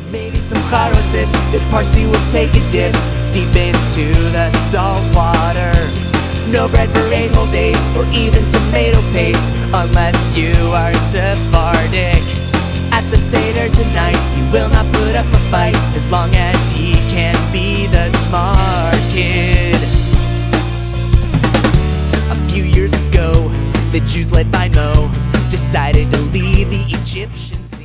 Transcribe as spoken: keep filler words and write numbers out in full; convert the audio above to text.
Maybe some charosets, that parsley will take a dip deep into the salt water. No bread for eight whole days, or even tomato paste, unless you are Sephardic. At the Seder tonight, he will not put up a fight, as long as he can be the smart kid. A few years ago, the Jews led by Mo decided to leave the Egyptians.